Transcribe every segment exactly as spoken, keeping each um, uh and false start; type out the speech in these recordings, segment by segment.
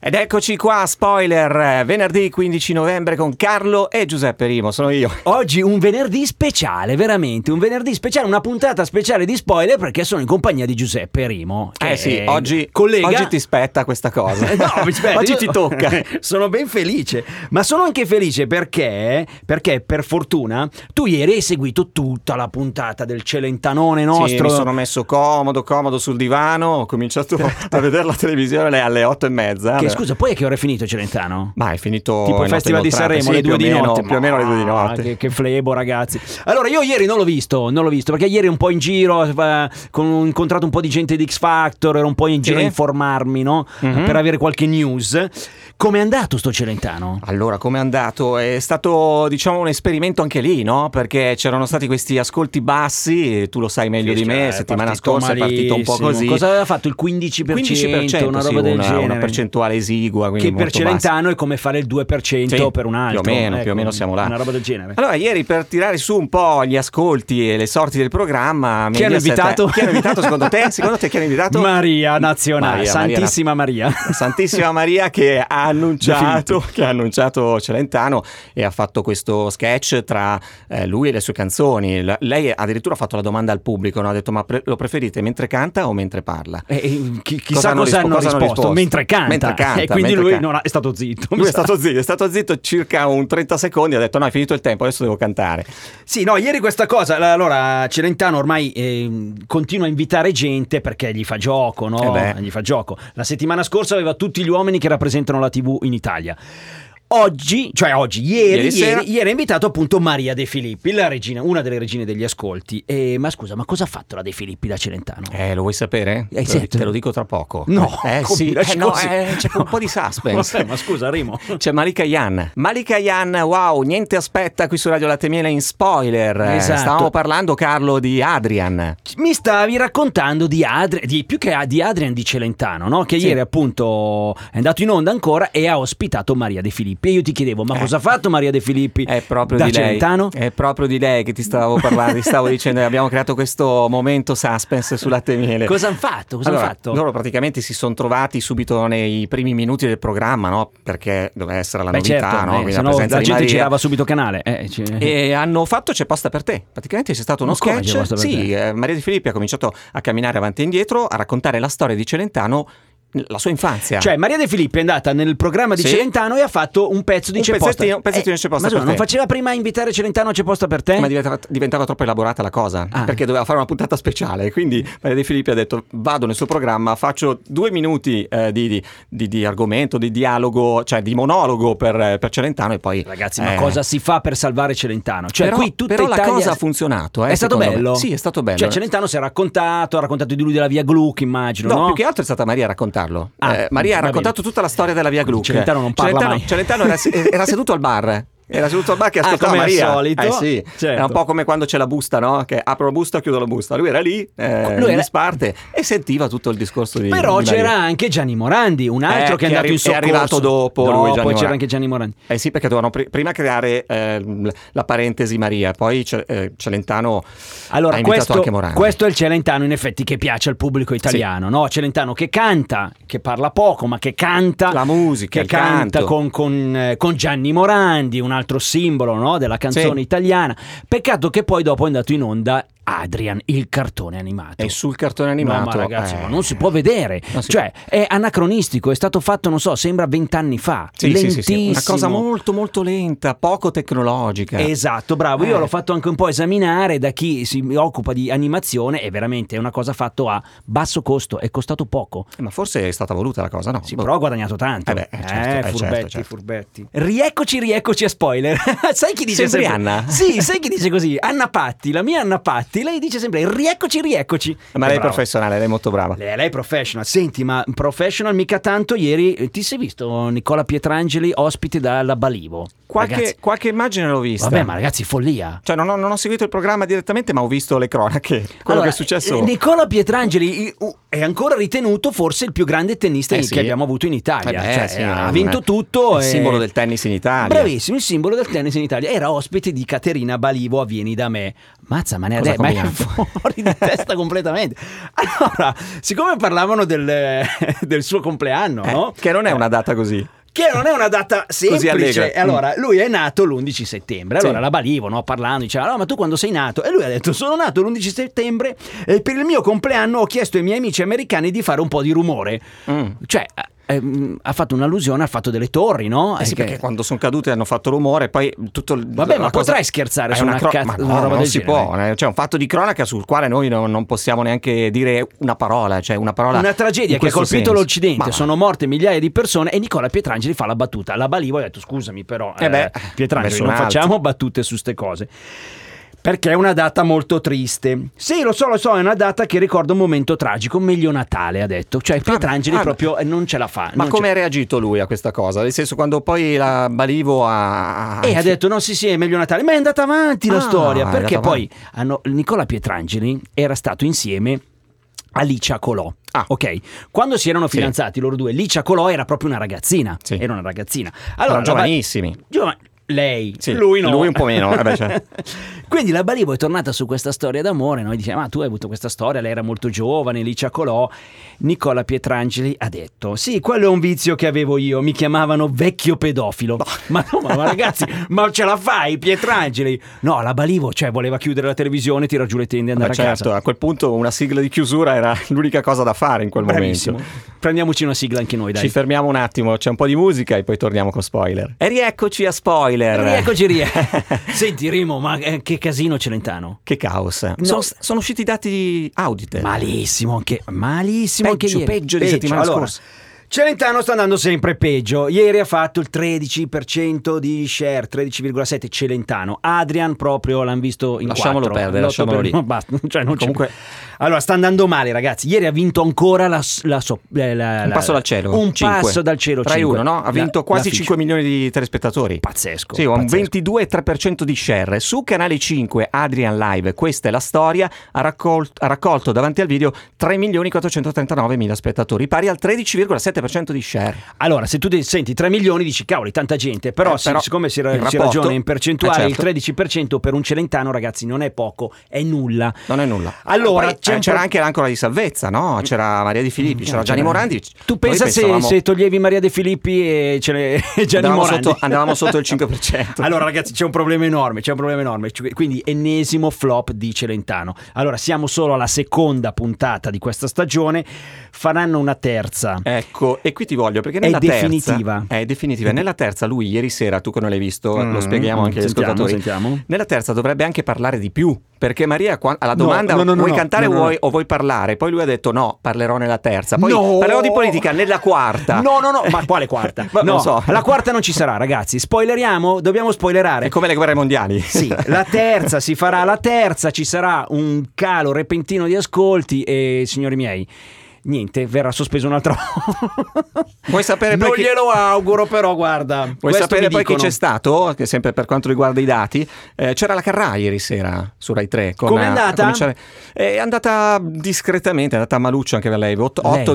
Ed eccoci qua, spoiler, venerdì quindici novembre con Carlo e Giuseppe Rimo, sono io. Oggi un venerdì speciale, veramente, un venerdì speciale, una puntata speciale di spoiler perché sono in compagnia di Giuseppe Rimo. Eh sì, oggi, collega... oggi ti spetta questa cosa. No, mi spetta, oggi io... ti tocca. Sono ben felice, ma sono anche felice perché, perché per fortuna tu ieri hai seguito tutta la puntata del Celentanone nostro. Sì, mi sono messo comodo, comodo sul divano, ho cominciato a vedere la televisione alle otto e mezza. Che scusa, poi a che ora è finito Celentano? Ma è finito tipo il Festival di Sanremo, sì, le due di meno, notte. Più o meno le due di notte. Che, che flebo, ragazzi. Allora, io ieri non l'ho visto, non l'ho visto perché ieri un po' in giro, eh, con, ho incontrato un po' di gente di X Factor, ero un po' in giro sì. a informarmi, no? Mm-hmm. Per avere qualche news. Com'è andato sto Celentano? Allora, com'è andato? È stato, diciamo, un esperimento anche lì, no? Perché c'erano stati questi ascolti bassi, e tu lo sai meglio sì, di me, cioè, settimana scorsa è partito un po' così. Cosa aveva fatto? Il quindici per cento, quindici per cento una roba sì, del una, genere. Una percentuale esigua, quindi che per Celentano bassa. È come fare il due per cento sì, per un altro. Più o meno, ecco, più o meno siamo là. Una roba del genere. Allora, ieri per tirare su un po' gli ascolti e le sorti del programma, chi hanno invitato? Chi hanno invitato secondo te? Secondo te chi hanno invitato? Maria Nazionale, Maria, Santissima Maria. Maria. Santissima Maria che ha annunciato che ha annunciato Celentano e ha fatto questo sketch tra eh, lui e le sue canzoni. L- lei addirittura ha fatto la domanda al pubblico, no? Ha detto: ma pre- lo preferite mentre canta o mentre parla? E, e, chi, chissà cosa, cosa, hanno, hanno, rispo- risposto, cosa hanno risposto mentre canta, mentre canta e quindi mentre lui canta. non ha, è stato zitto. Lui è stato zitto, è stato zitto circa un trenta secondi, ha detto: no, è finito il tempo, adesso devo cantare. Sì, no, ieri questa cosa, allora Celentano ormai eh, continua a invitare gente perché gli fa gioco, no? Eh gli fa gioco. La settimana scorsa aveva tutti gli uomini che rappresentano la tivù in Italia. Oggi, cioè oggi, ieri, Ieri sera. ieri, ieri ha invitato appunto Maria De Filippi, la regina, una delle regine degli ascolti. E, ma scusa, ma cosa ha fatto la De Filippi da Celentano? Eh, lo vuoi sapere? Eh, te, sì. te lo dico tra poco. No, eh come sì, lasci eh, no, così? eh, c'è un po' di suspense. Vabbè, ma scusa, Rimo. C'è Malika Yan. Malika Yan, wow, niente aspetta qui su Radio Latte Miele in spoiler. Esatto. Stavamo parlando, Carlo, di Adrian. Mi stavi raccontando di Adrian, di, più che di Adrian di Celentano, no? Che sì. ieri appunto è andato in onda ancora e ha ospitato Maria De Filippi. E io ti chiedevo, ma Eh. cosa ha fatto Maria De Filippi È proprio da di lei. Celentano? È proprio di lei che ti stavo parlando, ti stavo dicendo, abbiamo creato questo momento suspense su Latte Miele. Cosa hanno fatto? Cosa allora, han fatto? Loro praticamente si sono trovati subito nei primi minuti del programma, no? Perché doveva essere la Beh, novità, certo, no? eh, Quindi se la no presenza la di gente Maria. girava subito canale. Eh, cioè... E hanno fatto C'è posta per te. Praticamente c'è stato uno Ma come c'è sketch. posta per Sì, te? eh, Maria De Filippi ha cominciato a camminare avanti e indietro, a raccontare la storia di Celentano, la sua infanzia. Cioè Maria De Filippi è andata nel programma di Sì. Celentano e ha fatto un pezzo di Un C'è posta. pezzettino- un pezzettino di C'è posta ma scusa, per non te. faceva prima invitare Celentano a C'è posta per te? Ma diventava, diventava troppo elaborata la cosa, Ah. perché doveva fare una puntata speciale. Quindi Maria De Filippi ha detto: vado nel suo programma, faccio due minuti eh, di, di, di, di argomento, di dialogo, cioè di monologo per, per Celentano e poi... Ragazzi, ma eh, cosa si fa per salvare Celentano? Cioè, però, qui tutta però Italia... la cosa ha funzionato. Eh, È stato secondo me. bello? Sì, è stato bello. Cioè Celentano si è raccontato, ha raccontato di lui della via Gluck, immagino, No, no? più che altro è stata Maria a raccontarlo. Ah, Eh, Maria ha va raccontato bene. tutta la storia della via Gluck. Celentano non parla Celentano, mai. Celentano era, era seduto al bar. Era seduto al bar che Ah, ascoltava come al Maria. solito. Eh sì, Certo. era un po' come quando c'è la busta, no? Che apro la busta, chiudo la busta. Lui era lì, eh, Lui in era- disparte e sentiva tutto il discorso di Però di c'era Maria. anche Gianni Morandi, un altro Eh, che è che andato arri- in soccorso. è arrivato dopo lui, No, Gianni poi c'era Morandi. anche Gianni Morandi. Eh sì, perché dovevano pri- prima creare eh, la parentesi Maria, poi Ce- eh, Celentano Allora, ha invitato questo, anche Morandi. questo è il Celentano in effetti che piace al pubblico italiano, no? Celentano che canta, che parla poco, ma che canta La musica, che il canta canto. con, con, eh, con Gianni Morandi, un altro simbolo, no? Della canzone Sì. italiana. Peccato che poi dopo è andato in onda Adrian, il cartone animato. E sul cartone animato. No, ma ragazzi, eh, ma non si può vedere. non si Cioè, è anacronistico, è stato fatto, non so, sembra vent'anni fa. Sì, sì, sì, sì, Lentissimo. una cosa molto molto lenta, poco tecnologica. Esatto, bravo. Io Eh. l'ho fatto anche un po' esaminare da chi si occupa di animazione e veramente è una cosa fatto a basso costo, è costato poco. Eh, Ma forse è stata voluta la cosa, no? Sì, Boh. però ha guadagnato tanto. Eh beh, eh, certo, eh, furbetti, certo, certo. furbetti. Rieccoci, rieccoci a spoiler. Sai chi dice Sempre sempre? Anna? Sì, sai chi dice così? Anna Patti, la mia Anna Patti, lei dice sempre rieccoci, rieccoci. Ma È lei è brava. professionale, lei è molto brava. Lei, lei è professional. Senti, ma professional mica tanto. Ieri eh, ti sei visto Nicola Pietrangeli ospite dalla Balivo? Qualche, Ragazzi, qualche immagine l'ho vista. vabbè, ma ragazzi, follia. Cioè non ho, non ho seguito il programma direttamente, ma ho visto le cronache. Quello Allora, che è successo. eh, Nicola Pietrangeli i- uh, è ancora ritenuto forse il più grande tennista Eh che sì. abbiamo avuto in Italia. Eh beh, Cioè, sì, ha eh, vinto eh, tutto. il e- simbolo del tennis in Italia. Bravissimo, il simbolo del tennis in Italia. Era ospite di Caterina Balivo a Vieni da me. Mazza, ma ne ha Cosa detto, ma è fuori di testa completamente. Allora, siccome parlavano del, del suo compleanno, eh, no? Che non è una data così. Che non è una data semplice. Allora, lui è nato l'undici settembre. Allora, sì. la Balivo, no, parlando, diceva: allora, ma tu quando sei nato? E lui ha detto: sono nato l'undici settembre e per il mio compleanno ho chiesto ai miei amici americani di fare un po' di rumore. Mm. Cioè... Eh, ha fatto un'allusione al fatto delle torri, no? Eh sì, che... perché quando sono cadute hanno fatto rumore, poi tutto il... Vabbè, ma cosa... potrai scherzare su una, una, cro... cazzo, ma no, una roba non del si genere. può, eh. C'è un fatto di cronaca sul quale noi non, non possiamo neanche dire una parola, cioè una parola. Una tragedia che ha colpito senso. l'Occidente, ma... sono morte migliaia di persone e Nicola Pietrangeli fa la battuta. La Balivo ha detto: scusami, però, eh beh, eh, Pietrangeli, non facciamo battute su ste cose. Perché è una data molto triste. Sì, lo so, lo so, è una data che ricorda un momento tragico. Meglio Natale, ha detto. Cioè Pietrangeli ah, proprio ah, non ce la fa. Ma come ha reagito lui a questa cosa? Nel senso, quando poi la Balivo ha... E ha detto, no, sì, sì, è meglio Natale. Ma è andata avanti ah, la storia. Perché poi hanno... Nicola Pietrangeli era stato insieme a Licia Colò. Ah. Ok, quando si erano fidanzati sì. loro due, Licia Colò era proprio una ragazzina. Sì. Era una ragazzina. Allora, erano giovanissimi. Ba- giova- Lei, sì, lui no. Lui un po' meno. Vabbè, cioè. Quindi la Balivo è tornata su questa storia d'amore. Noi diciamo: ma tu hai avuto questa storia, lei era molto giovane, Licia Colò. Nicola Pietrangeli ha detto: sì, quello è un vizio che avevo io, mi chiamavano vecchio pedofilo. No. Ma no, ma, ma ragazzi, ma ce la fai Pietrangeli? No, la Balivo, cioè, voleva chiudere la televisione, tirar giù le tende e andare Vabbè, a certo, casa. A quel punto una sigla di chiusura era l'unica cosa da fare in quel Bravissimo. momento. Prendiamoci una sigla anche noi, dai. Ci fermiamo un attimo, c'è un po' di musica e poi torniamo con spoiler. E rieccoci a spoiler. Rieccoci, rieccoci. Senti Rimo, ma che casino Celentano. Che caos. No. Sono, sono usciti i dati Auditel. Malissimo anche, malissimo peggio, anche ieri. Peggio di peggio. settimana allora, scorsa. Celentano sta andando sempre peggio. Ieri ha fatto il tredici per cento di share, tredici virgola sette Celentano. Adrian proprio l'hanno visto in lasciamolo quattro. perdere, lasciamolo lì. No, basta, cioè non comunque allora sta andando male, ragazzi. Ieri ha vinto ancora la, la, la, la un passo dal cielo. Un cinque. Passo dal cielo. tre uno, no? Ha vinto la, quasi la cinque milioni di telespettatori. Pazzesco. Sì, ha un pazzesco. ventidue virgola tre per cento di share. Su Canale cinque Adrian Live, questa è la storia, ha raccolto, ha raccolto davanti al video tre milioni quattrocentotrentanove mila spettatori, pari al tredici virgola sette per cento di share. Allora, se tu senti tre milioni dici cavoli, tanta gente, però, eh, però siccome si, ra- si ragiona in percentuale, eh, certo. il tredici per cento per un Celentano, ragazzi, non è poco, è nulla. Non è nulla. Allora, poi, c'è eh, c'era pro- anche l'ancora di salvezza, no? C'era Maria Di Filippi, c'era Gianni Morandi. Tu pensa se, pensavamo... se toglievi Maria De Filippi e, ce ne... e Gianni andavamo Morandi sotto, andavamo sotto il cinque per cento. Allora ragazzi, c'è un problema enorme, c'è un problema enorme. Quindi ennesimo flop di Celentano. Allora siamo solo alla seconda puntata di questa stagione, faranno una terza. Ecco, e qui ti voglio perché nella è definitiva. terza è definitiva. Nella terza lui ieri sera, tu che non l'hai visto, mm, lo spieghiamo anche agli sentiamo, ascoltatori. Sentiamo. Nella terza dovrebbe anche parlare di più, perché Maria alla domanda no, no, no, vuoi no, cantare no, no, vuoi, no. o vuoi parlare? Poi lui ha detto no, parlerò nella terza. Poi no. parlerò di politica nella quarta. No, no, no, ma quale quarta? Ma, no, non so. La quarta non ci sarà, ragazzi. Spoileriamo? Dobbiamo spoilerare. È come le guerre mondiali. Sì, la terza si farà la terza, ci sarà un calo repentino di ascolti e signori miei, niente, verrà sospeso un'altra volta. Vuoi sapere non poi glielo chi... auguro, però guarda. Vuoi sapere poi dicono. Chi c'è stato? Che sempre per quanto riguarda i dati, eh, c'era la Carrà ieri sera su Rai tre. Come è andata? Cominciare... È andata discretamente, è andata a maluccio anche per lei, otto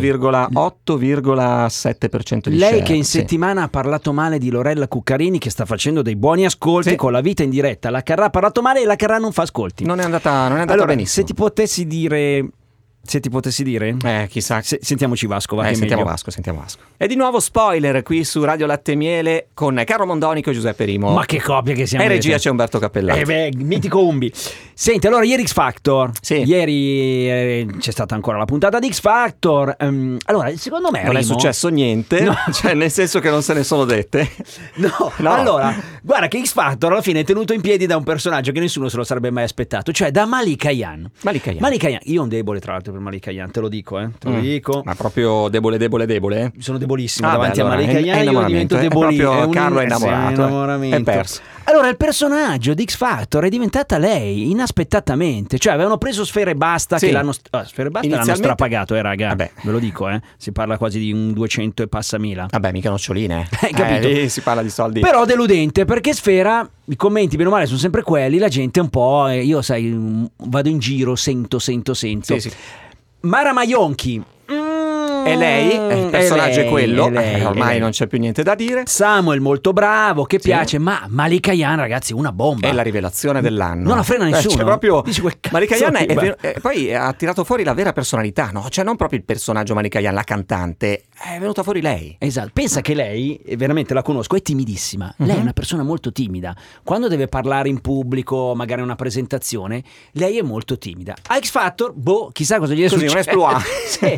virgola sette per cento di lei share. Che in sì. settimana ha parlato male di Lorella Cuccarini, che sta facendo dei buoni ascolti sì. con la vita in diretta. La Carrà ha parlato male e la Carrà non fa ascolti. Non è andata, non è andata allora, benissimo. Se ti potessi dire... Se ti potessi dire? Eh, chissà. Se, sentiamoci Vasco, va eh, che sentiamo meglio. Vasco, sentiamo Vasco. E di nuovo spoiler qui su Radio Latte e Miele con Carlo Mondonico e Giuseppe Rimo. Ma che coppia che siamo. E regia c'è Umberto Cappellati. Eh beh, mitico Umbi. Senti, allora ieri X Factor. Sì. Ieri eh, c'è stata ancora la puntata di X Factor. Um, allora, secondo me non Rimo, è successo niente, no. Cioè nel senso che non se ne sono dette. No. no. Allora, guarda che X Factor alla fine è tenuto in piedi da un personaggio che nessuno se lo sarebbe mai aspettato, cioè da Malika Ayane. Malika Ayane. Malika Ayane. Io ho un debole tra l'altro per Malika Ayane, te lo dico, eh. Te lo mm. dico. Ma proprio debole, debole, debole? Sono debolissimo ah, davanti beh, allora, a Malika Ayane, io divento debolissimo. È proprio Carlo è innamorato. È, è perso. Allora, il personaggio di X Factor è diventata lei, inaspettatamente. Cioè, avevano preso Sfera e Basta, sì. che l'hanno, oh, Sfera e Basta l'hanno strapagato, eh, raga. Vabbè. Ve lo dico, eh. Si parla quasi di un duecento e passa mila. Vabbè, mica noccioline. Hai capito? Eh, si parla di soldi. Però deludente, perché Sfera, i commenti, bene o male, sono sempre quelli. La gente un po', eh, io sai, vado in giro, sento, sento, sento. Sì, sì. Mara Maionchi. Mm, è lei, il personaggio è, lei, è quello, è lei, eh, ormai non c'è più niente da dire. Samuel molto bravo, che sì. piace, ma Malika Ayane, ragazzi, una bomba. È la rivelazione dell'anno. Non la frena nessuno. Cioè, proprio Dici, Malika Ayane è, è, è, poi ha tirato fuori la vera personalità, no? Cioè non proprio il personaggio Malika Ayane, la cantante, è venuta fuori lei. Esatto, pensa che lei, veramente la conosco, è timidissima. Uh-huh. Lei è una persona molto timida. Quando deve parlare in pubblico, magari una presentazione, lei è molto timida. A X Factor, boh, chissà cosa gli è Così, successo. Un esploit. Sì.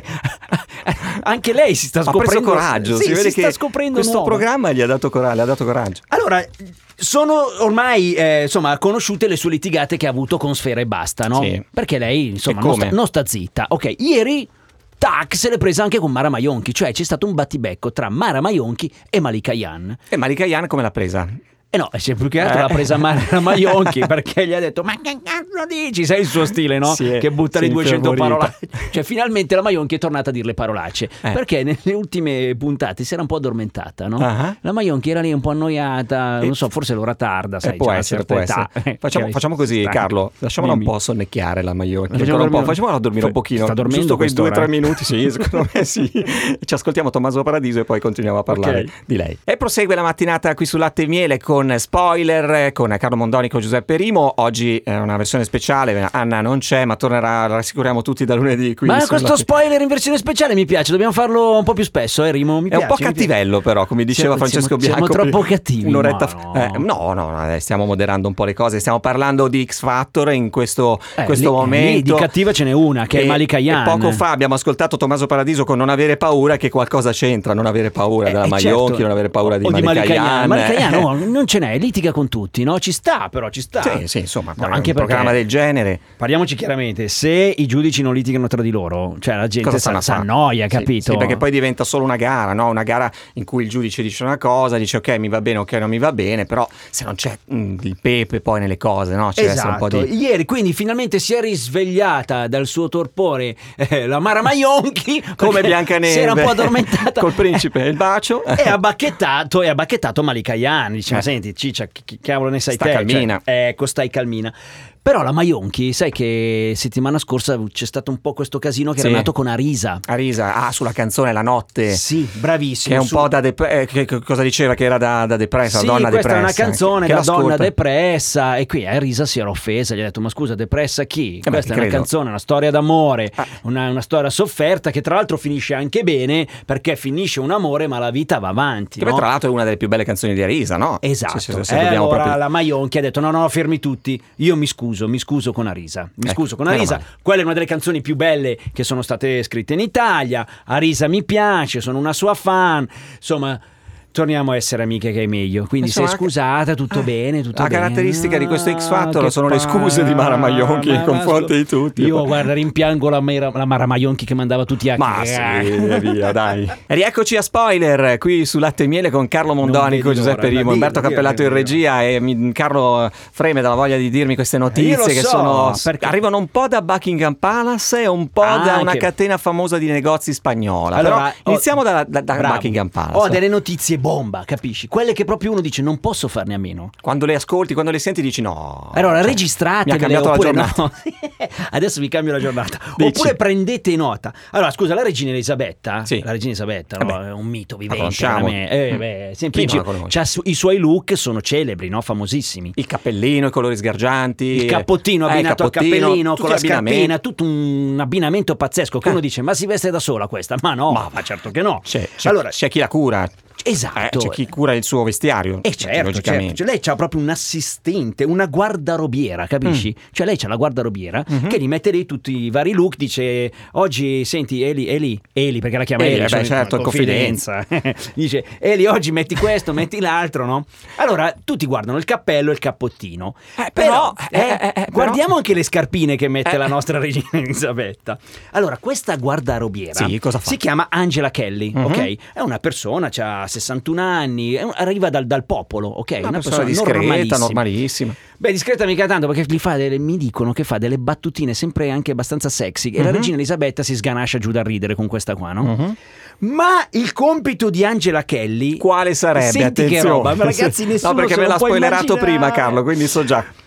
Anche lei si sta scoprendo. Ha preso coraggio, sì, si vede si che sta scoprendo questo nuovo. programma gli ha dato coraggio, ha dato coraggio. Allora, sono ormai eh, insomma conosciute le sue litigate che ha avuto con Sfera e Basta, no? Sì. Perché lei insomma non sta, non sta zitta. Ok, ieri tac, se l'è presa anche con Mara Maionchi, cioè c'è stato un battibecco tra Mara Maionchi e Malika Ayane. E Malika Ayane come l'ha presa? Eh no, più che altro eh. l'ha presa Mara Maionchi perché gli ha detto: ma che cazzo dici? Sai il suo stile, no? Sì, che butta le duecento favorita. parolacce. Cioè finalmente la Maionchi è tornata a dire le parolacce eh. perché nelle ultime puntate si era un po' addormentata, no? Uh-huh. La Maionchi era lì un po' annoiata, e... non so, forse l'ora tarda, sai, eh, può essere, può essere. Facciamo, facciamo così, stanco. Carlo, lasciamola Dimmi. un po' sonnecchiare la Maionchi, facciamo un po', facciamola dormire un pochino, sta dormendo giusto quei due o tre eh. minuti, sì, secondo me sì. Ci ascoltiamo Tommaso Paradiso e poi continuiamo a parlare okay. di lei. E prosegue la mattinata qui su Latte e Miele con Spoiler, con Carlo Mondonico e Giuseppe Rimo. Oggi è una versione speciale, Anna non c'è ma tornerà, rassicuriamo tutti, da lunedì. Ma questo la... spoiler in versione speciale mi piace, dobbiamo farlo un po' più spesso, eh Rimo? Mi è piace, un po' cattivello però, come diceva siamo, Francesco siamo, Bianco. Siamo troppo cattivi. Un'oretta no, fa... eh, no, no, no, stiamo moderando un po' le cose, stiamo parlando di X Factor in questo, eh, questo lì, momento. Lì di cattiva ce n'è una, che e, è Malika Ayane. E poco fa abbiamo ascoltato Tommaso Paradiso con Non avere paura, che qualcosa c'entra, non avere paura eh, della Maionchi, certo. non avere paura di, o Malika, di Malika Ayane. Malika Ayane no, eh. non ce n'è, litiga con tutti, no? Ci sta, però ci sta. Sì, sì, insomma, no, anche un programma del genere. Parliamoci chiaramente, se i giudici non litigano tra di loro, cioè la gente sa, sa annoia, capito? Sì, sì, perché poi diventa solo una gara, no? Una gara in cui il giudice dice una cosa, dice ok mi va bene, ok non mi va bene, però se non c'è mh, il pepe poi nelle cose, no? Ci deve essere un po' Esatto, di... ieri quindi finalmente si è risvegliata dal suo torpore eh, la Mara Maionchi come Biancaneve, si era un po' addormentata col principe e il bacio e ha bacchettato e ha bacchettato Malika Ayane, dice eh. ma senti Ciccia, che cavolo ne sai sta te? calmina. Cioè, ecco, stai calmina. Però la Maionchi, sai che settimana scorsa c'è stato un po' questo casino che sì. era nato con Arisa. Arisa, ah, sulla canzone La Notte. Sì, bravissimo. Che è un su... po' da dep- eh, che cosa diceva che era da, da depressa, sì, donna questa depressa. È una canzone che, da che donna depressa e qui Arisa si era offesa, gli ha detto ma scusa depressa chi? Eh questa beh, è una canzone, una storia d'amore, ah. una, una storia sofferta che tra l'altro finisce anche bene perché finisce un amore ma la vita va avanti. Che no? tra l'altro è una delle più belle canzoni di Arisa, no? Esatto. Se, se, se e allora proprio... la Maionchi ha detto no no fermi tutti, io mi scuso, mi scuso con Arisa, mi ecco, scuso con Arisa, quella è una delle canzoni più belle che sono state scritte in Italia, Arisa mi piace, sono una sua fan, insomma torniamo a essere amiche che è meglio, quindi insomma, sei scusata, tutto eh, bene, tutto la bene. La caratteristica di questo X Factor ah, sono pa- le scuse di Mara Maionchi nei confronti di tutti. Io guarda rimpiango la, Mera, la Mara Maionchi che mandava tutti a ma sì, via, via, dai. Rieccoci a Spoiler qui su Latte e Miele con Carlo Mondonico, Giuseppe Rimo, Umberto Cappellato in regia e mi, Carlo freme dalla voglia di dirmi queste notizie che so, sono perché... arrivano un po' da Buckingham Palace e un po' ah, da una anche... catena famosa di negozi spagnola. Allora, però ho... iniziamo da, da, da Buckingham Palace. Ho delle notizie bomba, capisci? Quelle che proprio uno dice non posso farne a meno. Quando le ascolti, quando le senti dici no. Allora cioè, registrate, mi ha cambiato la giornata. No. Adesso vi cambio la giornata. Dici. Oppure prendete nota. Allora scusa, la regina Elisabetta, sì. la regina Elisabetta no? È un mito vivente. Eh, beh, semplice. C'ha, i suoi look sono celebri, no? Famosissimi. Il cappellino, i colori sgargianti. Il cappottino abbinato eh, il cappellino, al cappellino con la scarpina, tutto un abbinamento pazzesco che eh. uno dice ma si veste da sola questa? Ma no, ma, ma certo che no. C'è, c'è, allora, c'è chi la cura. Esatto. Eh, c'è chi cura il suo vestiario. E certo, certo. Cioè, lei c'ha proprio un assistente, una guardarobiera, capisci? Mm. Cioè lei c'ha la guardarobiera mm-hmm. che gli mette lì tutti i vari look, dice oggi senti Eli, Eli, Eli perché la chiama Eli, Eli beh, certo, confidenza. Dice Eli oggi metti questo, metti l'altro, no? Allora tutti guardano il cappello e il cappottino. Eh, però, però eh, eh, eh, guardiamo però... anche le scarpine che mette eh. la nostra regina Elisabetta. Allora questa guardarobiera sì, cosa fa? si chiama Angela Kelly, mm-hmm. ok? È una persona, c'ha sessantuno anni, arriva dal, dal popolo, ok? Una, una persona, persona discreta, normalissima. normalissima. Beh, discreta mica tanto perché gli fa delle, mi dicono che fa delle battutine sempre anche abbastanza sexy e uh-huh. la regina Elisabetta si sganascia giù da ridere con questa qua, no? Uh-huh. Ma il compito di Angela Kelly quale sarebbe? Senti attenzione. che roba, ma ragazzi nessuno no, perché se me lo l'ha può spoilerato immaginare. prima Carlo, quindi so già.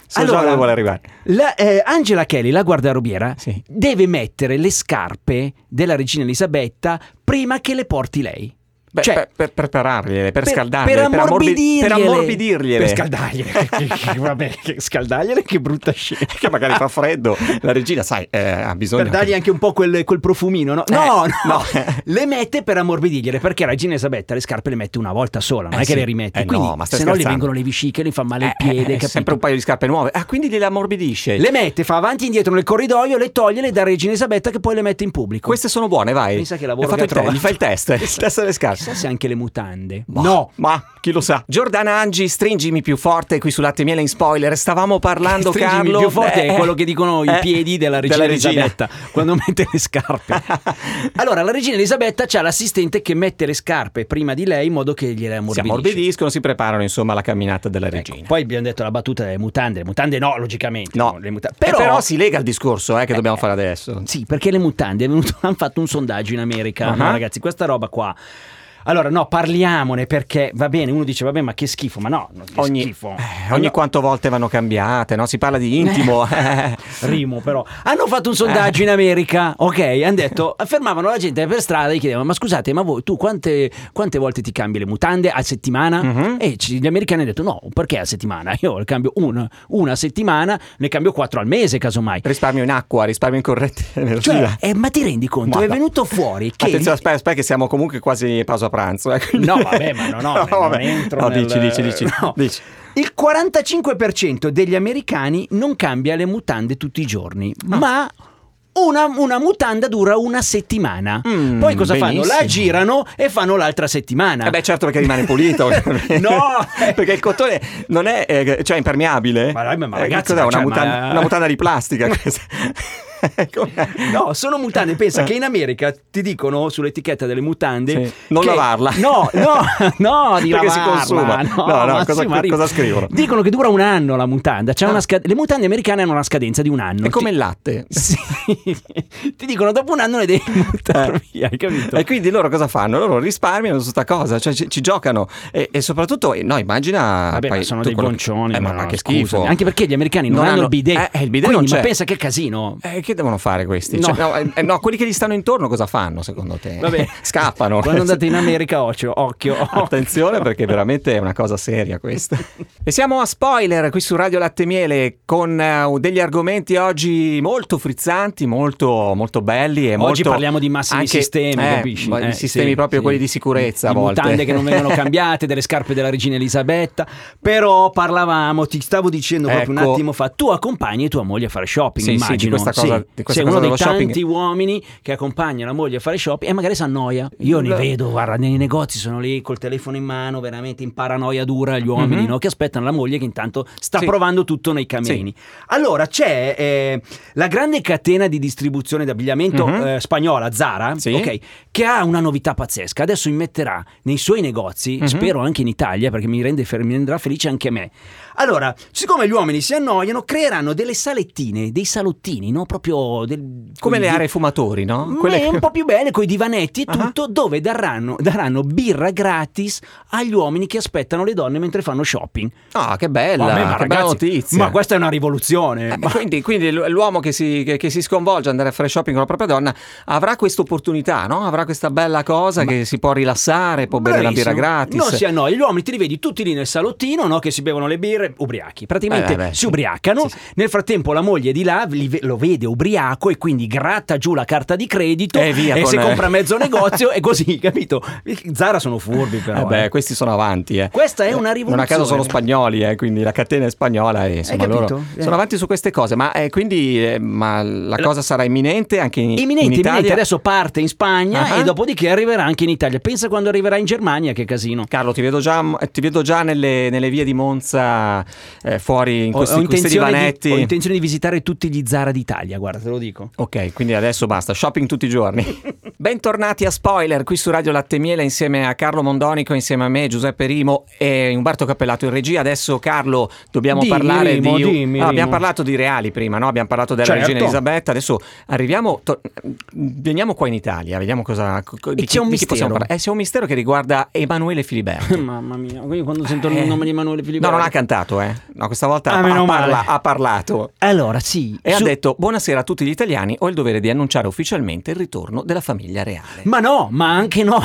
So allora, già dove vuole arrivare. La, eh, Angela Kelly, la guardarobiera, sì. deve mettere le scarpe della regina Elisabetta prima che le porti lei. Beh, cioè, per, per preparargliele, per, per scaldargliele, per ammorbidirgliele, per ammorbidirgliele. Per scaldargliele. Vabbè, che scaldargliele, che brutta scena. Che magari fa freddo. La regina, sai, eh, ha bisogno. Per dargli anche un po' quel, quel profumino, no? Eh, no, no, no. Le mette per ammorbidirgliele, perché la regina Elisabetta le scarpe le mette una volta sola, non eh è sì. che le rimette. Eh quindi, no, ma stai se no gli scherzando. vengono le vesciche, le fa male il Eh, piede. eh, capito? sempre un paio di scarpe nuove. Ah, quindi le ammorbidisce. Le mette, fa avanti e indietro nel corridoio, le toglie, le dà a regina Elisabetta che poi le mette in pubblico. Queste sono buone, vai. Pensa che lavoro Hai fatto che ha il te- Gli fai il test, il test delle scarpe. Chissà se anche le mutande. Boh, No. Ma chi lo sa. Giordana Angi, stringimi più forte qui su Latte e Miele in spoiler. Stavamo parlando, Stringimi Carlo. più forte eh, è quello che dicono i eh, piedi della regina della regina. Elisabetta quando mette le scarpe. Allora, la regina Elisabetta c'ha l'assistente che mette le scarpe prima di lei in modo che gliele Si ammorbidisce. ammorbidiscono, si preparano insomma alla camminata della Ecco, regina. poi abbiamo detto la battuta delle mutande. Le mutande no, logicamente. No, le muta- però, però, però si lega al discorso eh, che dobbiamo fare adesso. sì, perché le mutande è venuto, hanno fatto un sondaggio in America. Uh-huh. No, ragazzi, questa roba qua. Allora, no, parliamone perché va bene, uno dice vabbè, ma che schifo, ma no, che Ogni, schifo. eh, ogni No. quanto volte vanno cambiate, no? Si parla di intimo. eh. Rimo però. Hanno fatto un sondaggio in America, ok? Hanno detto, fermavano la gente per strada e gli chiedevano, ma scusate, ma voi, tu quante, quante volte ti cambi le mutande a settimana? Mhm. E ci- gli americani hanno detto, no, perché a settimana? Io le cambio una, una a settimana, ne cambio quattro al mese, casomai. Risparmio in acqua, risparmio in corrente energia. Cioè, eh, ma ti rendi conto? Ma È no. venuto fuori che... Attenzione, aspetta, aspetta che siamo comunque quasi pausa pranzo. Eh, quindi- No, vabbè, ma no, no, non vabbè. entro No, nel- dici, dici, dici, no. dici. Il quarantacinque per cento degli americani non cambia le mutande tutti i giorni, Ah. ma una, una mutanda dura una settimana. Mm, Poi cosa fanno? benissimo. La girano e fanno l'altra settimana. Eh beh, certo, perché rimane pulito. No! Perché il cotone non è eh, cioè impermeabile. Ma dai, ma Eh, ragazzi, cos'è? ma Una, cioè, mutanda, ma- una mutanda di plastica questa. Com'è? No, sono mutande. Pensa che in America ti dicono sull'etichetta delle mutande Sì. Non che- lavarla. No, no, no, di Perché si lavarla. consuma. No, No, no, ma cosa- sì, ma ri- cosa scrivono? Dicono che dura un anno la mutanda. C'è Ah. una scad- le mutande americane hanno una scadenza di un anno. È come Ti- il latte. Sì. Ti dicono dopo un anno le devi buttare via, hai capito? E quindi loro cosa fanno? Loro risparmiano su sta cosa, cioè ci, ci giocano e, e soprattutto, eh, no, immagina. Vabbè, poi ma sono tu dei quello che- boncioni, eh, ma, ma ma no, che scusami. schifo. Anche perché gli americani non, Non hanno, hanno- il bidet. eh, il bidet Quindi, non ma c'è. pensa che casino. Eh, che devono fare questi? No. Cioè, no, eh, no, quelli che gli stanno intorno cosa fanno secondo te? Vabbè, Scappano. Quando andate in America, occhio, occhio. Attenzione perché veramente è una cosa seria questa. E siamo a spoiler qui su Radio Latte e Miele con eh, degli argomenti oggi molto frizzanti, molto, molto belli e Oggi molto parliamo di massimi anche, sistemi, eh, capisci? ma- Eh, i sistemi sì, proprio sì. quelli di sicurezza a Di volte. mutande che non vengono cambiate, delle scarpe della regina Elisabetta. Però parlavamo, ti stavo dicendo proprio un Ecco. attimo fa, tu accompagni tua moglie a fare shopping, Sì, sì, immagino. di questa cosa- di questa sei cosa uno dei dello shopping. tanti uomini che accompagna la moglie a fare shopping e magari si annoia. Io ne No. vedo, guarda, nei negozi sono lì col telefono in mano, veramente in paranoia dura gli uomini, Mhm. no? Che aspettano la moglie che intanto sta Sì. provando tutto nei cammini. Allora c'è eh, la grande catena di distribuzione d'abbigliamento Mhm. eh, spagnola, Zara, Sì. ok, che ha una novità pazzesca. Adesso immetterà nei suoi negozi, Mhm. spero anche in Italia, perché mi, rende, mi renderà felice anche me. Allora, siccome gli uomini si annoiano, creeranno delle salettine, dei salottini, no? Proprio del, Come le di- aree fumatori, no? Mm, Quelle è un po' più belle, con i divanetti e Ah. tutto, dove daranno, daranno birra gratis agli uomini che aspettano le donne mentre fanno shopping. Ah, che bella, Vabbè, ma che bella ragazzi, notizia. ma questa è una rivoluzione. Eh, Ma- quindi, quindi l- l'uomo che si, che, che si sconvolge ad andare a fare shopping con la propria donna avrà questa opportunità, no? Avrà questa bella cosa che si può rilassare, può bere la birra Bravissimo. gratis. Non si annoia, gli uomini ti li vedi tutti lì nel salottino, no? Che si bevono le birre, ubriachi. Praticamente Eh, beh, si sì. ubriacano. Sì, sì. Nel frattempo la moglie di là li ve- lo vede ubriaco e quindi gratta giù la carta di credito E via e con- si compra mezzo negozio e così, capito? Zara sono furbi però. Eh beh, eh. questi sono avanti, eh. Questa è una Non rivoluzione. a caso sono spagnoli, eh, quindi la catena è spagnola e insomma capito? loro Eh. sono avanti su queste cose. Ma eh, quindi eh, ma la cosa sarà imminente anche in, Imminente, in Italia? imminente, adesso parte in Spagna Ah. e dopodiché arriverà anche in Italia. Pensa quando arriverà in Germania, che casino. Carlo, ti vedo già, ti vedo già nelle, nelle vie di Monza, eh, fuori in Ho, questi, ho questi intenzione divanetti. di, ho intenzione di visitare tutti gli Zara d'Italia, guarda. guarda, te lo dico. Ok, quindi adesso basta, shopping tutti i giorni. Bentornati a Spoiler, qui su Radio Latte e Miele insieme a Carlo Mondonico, insieme a me, Giuseppe Rimo e Umberto Cappellato in regia. Adesso Carlo dobbiamo dimmi, parlare Rimo, di... dimmi, no, abbiamo Rimo. parlato di reali prima, no? Abbiamo parlato della Certo. regina Elisabetta, adesso arriviamo, to... veniamo qua in Italia, vediamo cosa... Di E chi, c'è un di chi possiamo mistero. parlare. Eh, c'è un mistero che riguarda Emanuele Filiberto. Mamma mia, quindi quando sento Eh. il nome di Emanuele Filiberto... No, non ha cantato, eh. No, questa volta Ah, ha, meno ha male. parla- ha parlato. Allora, sì. E su- ha detto: buonasera a tutti gli italiani, ho il dovere di annunciare ufficialmente il ritorno della famiglia reale. Ma no, ma anche no.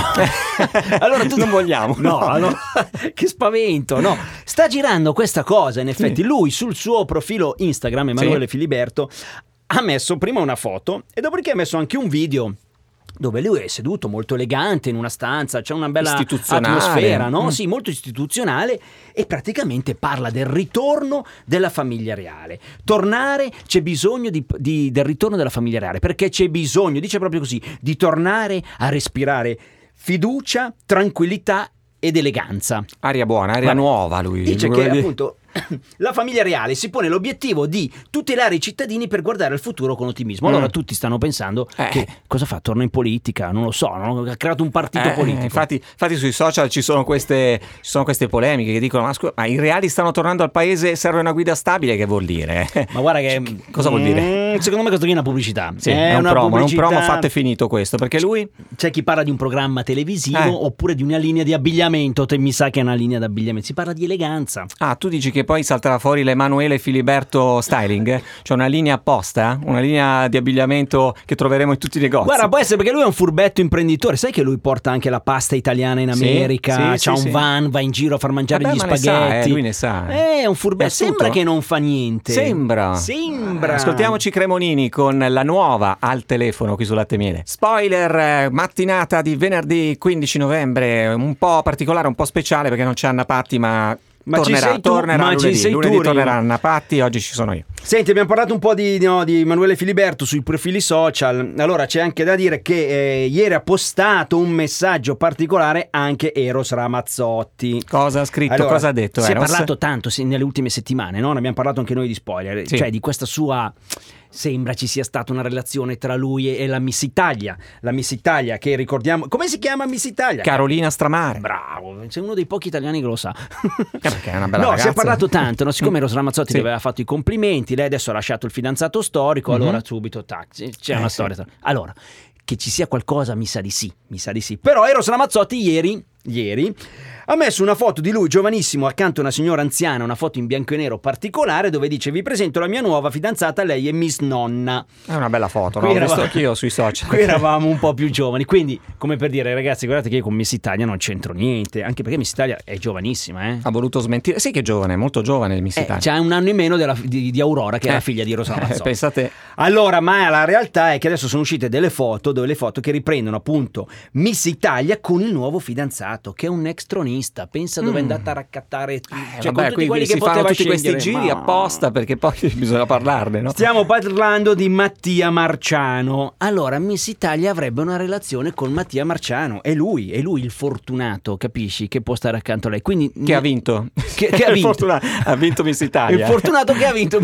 Allora tu Non vogliamo. No, allora, che spavento, no. Sta girando questa cosa, in effetti. Sì. Lui sul suo profilo Instagram, Emanuele Sì. Filiberto, ha messo prima una foto e dopodiché ha messo anche un video dove lui è seduto molto elegante in una stanza, c'è una bella Istituzionale. atmosfera, no? Mm. Sì, molto istituzionale, e praticamente parla del ritorno della famiglia reale. Tornare, c'è bisogno di, di- del ritorno della famiglia reale, perché c'è bisogno, dice proprio così, di tornare a respirare fiducia, tranquillità ed eleganza. Aria buona, aria Guarda, nuova lui. Dice Vuole che dire- appunto la famiglia reale si pone l'obiettivo di tutelare i cittadini per guardare al futuro con ottimismo. Allora Mm. tutti stanno pensando Eh. che cosa fa? Torna in politica? Non lo so, no? Ha creato un partito Eh, politico. infatti, infatti sui social ci sono queste ci sono queste polemiche che dicono: ma, scusa, ma i reali stanno tornando al paese, serve una guida stabile, che vuol dire? Ma guarda che Cosa vuol dire? Mm, secondo me questo qui è una pubblicità. Sì, è, un una promo, è un pubblicità. promo fatto e finito questo, perché lui C'è chi parla di un programma televisivo Eh. oppure di una linea di abbigliamento. Te mi sa che è una linea di abbigliamento. Si parla di eleganza. Ah, tu dici che poi salterà fuori l'Emanuele Filiberto Styling? C'è una linea apposta, una linea di abbigliamento che troveremo in tutti i negozi. Guarda, può essere perché lui è un furbetto imprenditore. Sai che lui porta anche la pasta italiana in Sì, America? sì, C'ha sì, un sì. van, va in giro a far mangiare Vabbè, gli ma ne sa, spaghetti. eh, lui ne sa. Eh, È un furbetto. È astuto. Sembra che non fa niente. Sembra. Sembra. Ascoltiamoci Cremonini con la nuova al telefono qui su Latte e Miele. Spoiler, eh, mattinata di venerdì quindici novembre, un po' particolare, un po' speciale perché non c'è Anna Patti, ma, Ma ci tornerà, sei tu, tornerà ma ci lunedì. sei tu, lunedì Rino. tornerà Anna Patti, oggi ci sono io. Senti, abbiamo parlato un po' di, no, di Emanuele Filiberto sui profili social. Allora c'è anche da dire che eh, ieri ha postato un messaggio particolare anche Eros Ramazzotti. Cosa ha scritto, Allora, cosa ha detto? Si è Eros? parlato tanto sì, nelle ultime settimane, no? Ne abbiamo parlato anche noi di spoiler, Sì. cioè di questa sua... Sembra ci sia stata una relazione tra lui e la Miss Italia. La Miss Italia che ricordiamo... Come si chiama Miss Italia? Carolina Stramare. Bravo, sei uno dei pochi italiani che lo sa. Eh, perché è una bella No, ragazza. si è parlato tanto, no? Siccome Eros Ramazzotti Sì. gli aveva fatto i complimenti, lei adesso ha lasciato il fidanzato storico, Mhm. allora subito tac, c'è Eh, una sì. storia. Allora, che ci sia qualcosa mi sa di sì, mi sa di sì. Però Eros Ramazzotti ieri, ieri ha messo una foto di lui giovanissimo accanto a una signora anziana, una foto in bianco e nero particolare dove dice: vi presento la mia nuova fidanzata, lei è Miss Nonna. È una bella foto, Qui no? L'ho eravamo- visto anch'io sui social. Qui eravamo un po' più giovani, quindi come per dire ragazzi guardate che io con Miss Italia non c'entro niente, anche perché Miss Italia è giovanissima, eh. Ha voluto smentire. Sì che è giovane, molto giovane Miss Eh, Italia. c'ha un anno in meno della- di, di Aurora che è Eh, la figlia di Rosa eh, Ramazzotti. pensate, Allora, ma la realtà è che adesso sono uscite delle foto, delle foto che riprendono appunto Miss Italia con il nuovo fidanzato, che è un ex tronista. Pensa dove è Mm. andata a raccattare, eh, cioè, con vabbè, tutti qui quelli si che fanno poteva tutti questi scegliere. giri Ma- apposta perché poi bisogna parlarne, no? Stiamo parlando di Mattia Marciano. Allora, Miss Italia avrebbe una relazione con Mattia Marciano. È lui, è lui il fortunato, capisci? Che può stare accanto a lei. Quindi, Che ha vinto. Che, che ha Il vinto. fortunato- ha vinto Miss Il Italia. fortunato che ha vinto.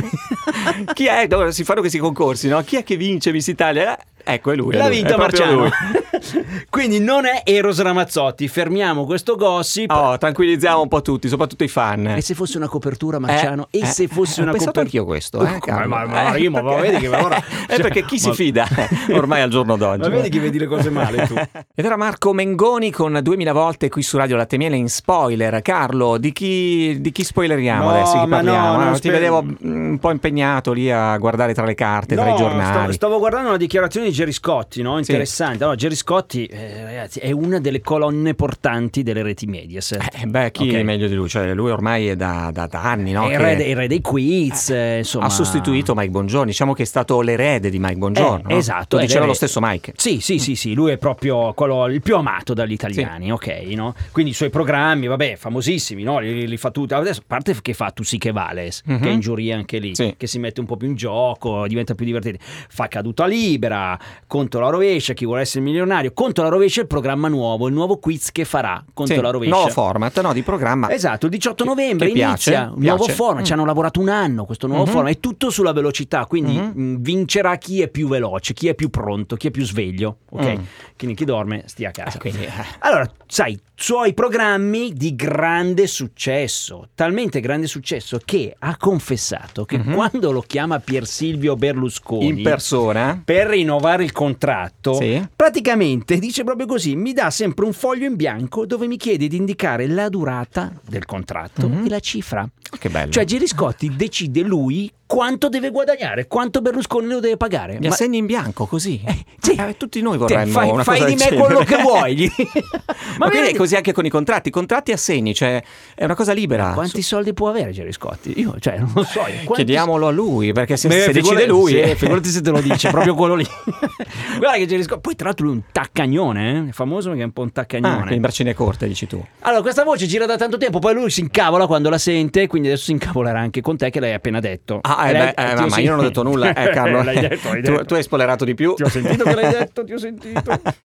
Chi è? No, si fanno questi concorsi, no? Chi è che vince Miss Italia? Eh, Ecco, è lui. è L'ha lui, vinta è proprio Marciano. lui. Quindi non è Eros Ramazzotti. Fermiamo questo gossip. Oh, tranquillizziamo un po' tutti, soprattutto i fan. E se fosse una copertura Marciano? Eh, e eh, se fosse eh, una ho pensato copertura? anch'io questo, eh, Ma- Carlo. ma, ma, Eh, io, ma perché- vedi che ora... Eh, perché chi si ma- fida ormai al giorno d'oggi? Ma vedi che vedi le cose male tu. Ed era Marco Mengoni con duemila volte qui su Radio Latte e Miele in spoiler. Carlo, di chi, di chi spoileriamo No, adesso? Di chi ma no, parliamo? non Ti sper- vedevo mm, un po' impegnato lì a guardare tra le carte, tra i No, giornali. stavo, stavo guardando una dichiarazione di Gerry Scotti, no? Interessante. Allora, Gerry Scotti, eh, ragazzi, è una delle colonne portanti delle reti Mediaset. Eh, beh, chi Ok. è meglio di lui? Cioè, lui ormai è da, da- da anni, no? È il che re, de- il re dei quiz, eh, insomma. ha sostituito Mike Bongiorno. Diciamo che è stato l'erede di Mike Bongiorno. Eh, no? esatto, Lo è diceva lo l'erede. stesso Mike. Sì, sì, sì, sì, lui è proprio quello il più amato dagli italiani, ok, no? Quindi i suoi programmi, vabbè, famosissimi, no? Li, li fa tutti. Adesso, a parte che fa Tu sì che vales, Mhm. che è in giuria anche lì, Sì. che si mette un po' più in gioco, diventa più divertente. Fa Caduta Libera, Conto la rovescia, chi vuole essere milionario. Conto la rovescia è il programma nuovo, il nuovo quiz che farà Conto sì, la rovescia. Nuovo format, no, di programma. Esatto, il diciotto novembre che piace, inizia un piace. nuovo format, Mm. ci hanno lavorato un anno questo nuovo Mm-hmm. format, è tutto sulla velocità, quindi Mm-hmm. mh, vincerà chi è più veloce, chi è più pronto, chi è più sveglio, ok? Mm. Quindi chi dorme stia a casa. Eh, quindi, eh. Allora, sai, suoi programmi di grande successo, talmente grande successo che ha confessato che Mhm. quando lo chiama Pier Silvio Berlusconi In persona? per rinnovare il contratto, Sì. praticamente dice proprio così: mi dà sempre un foglio in bianco dove mi chiede di indicare la durata del contratto Mhm. e la cifra. Che bello. Cioè Geriscotti decide lui quanto deve guadagnare, quanto Berlusconi lo deve pagare. Gli assegni in bianco così. Eh, sì. Eh, tutti noi Te, vorremmo fai, una fai cosa di del me genere. quello che vuoi. Ma quindi veramente- è così anche con i contratti, contratti e assegni, cioè è una cosa libera. Quanti soldi può avere Geriscotti? Io, cioè, non lo so. Quanti... Chiediamolo a lui, perché se, Beh, se figurati- decide lui... sì, figurati se te lo dice, proprio quello lì. Guarda che Geriscotti... Poi tra l'altro lui è un taccagnone, eh? È famoso perché è un po' un Ah, taccagnone. quindi braccine corte, dici tu. Allora, questa voce gira da tanto tempo, poi lui si incavola quando la sente, quindi adesso si incavolerà anche con te che l'hai appena detto. Ah, eh, Lei- beh, eh, ti ma, ho ma sen- io non ho detto nulla, eh, Carlo. L'hai detto, l'hai tu, detto. tu hai spoilerato di più. Ti ho sentito che l'hai detto, ti ho sentito.